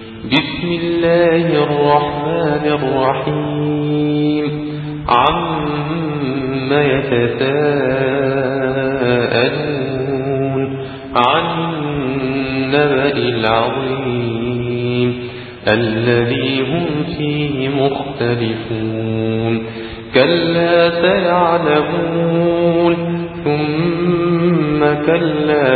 بسم الله الرحمن الرحيم عما يتساءلون عن النبأ العظيم الذي هم فيه مختلفون كلا سيعلمون ثم كلا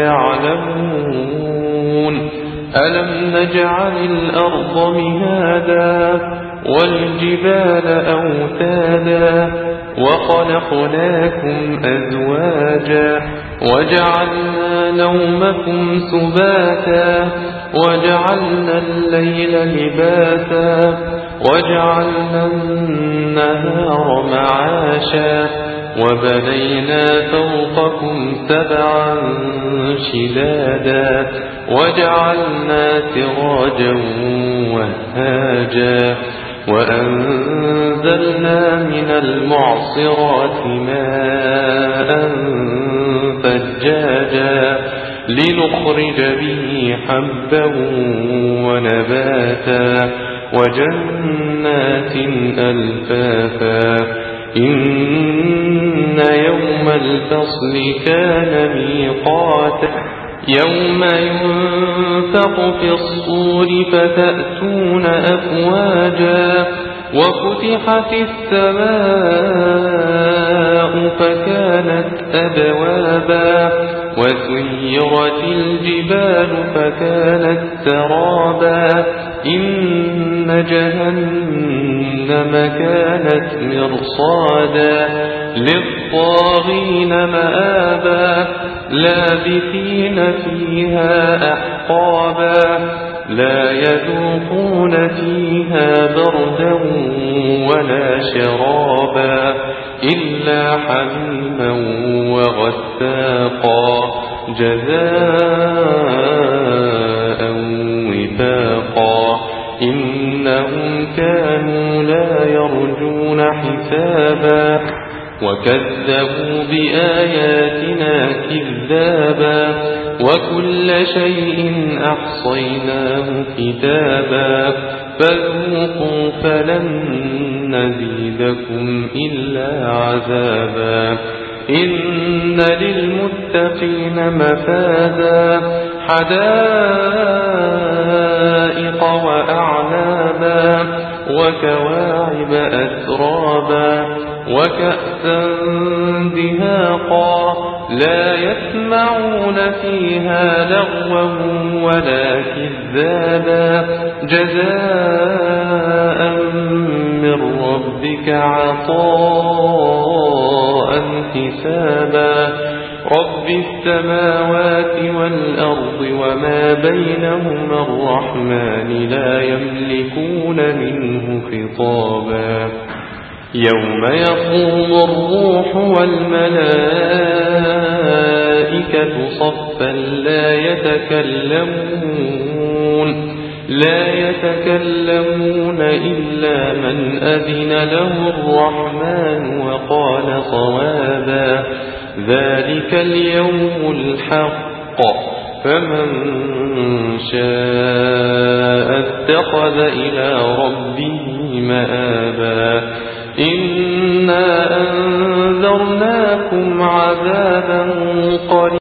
سيعلمون ألم نجعل الأرض مهادا والجبال أوتادا وخلقناكم أزواجا وجعلنا نومكم سباتا وجعلنا الليل لباسا وجعلنا النهار معاشا وبنينا فوقكم سبعا شدادا وجعلنا سراجا وهاجا وأنزلنا من المعصرات ماء ثجاجا لنخرج به حبا ونباتا وجنات ألفافا إن يوم الفصل كان ميقاتا يوم ينفق في الصور فتأتون أفواجا وفتحت السماء فكانت أبوابا وسيرت الجبال فكانت سرابا إن جهنم كانت مرصادا للطاغين مآبا لابثين فيها أحقابا لا يذوقون فيها بردا ولا شرابا إلا حميما وغساقا جزاء وفاقا إنهم كانوا لا يرجون حسابا وكذبوا بآياتنا كذابا وكل شيء أحصيناه كتابا فذوقوا فلن نزيدكم إلا عذابا إن للمتقين مفازا حدائق وأعنابا وكواعب أترابا وكأسا دهاقا لا يسمعون فيها لغوا ولا كذابا جزاء من ربك عطاء حسابا رب السماوات والأرض وما بينهما الرحمن لا يملكون منه خطابا يوم يقوم الروح والملائكة صفا لا يتكلمون إلا من أذن له الرحمن وقال صوابا ذلك اليوم الحق فمن شاء اتخذ إلى ربه مآبا إنا أنذرناكم عذابا قريبا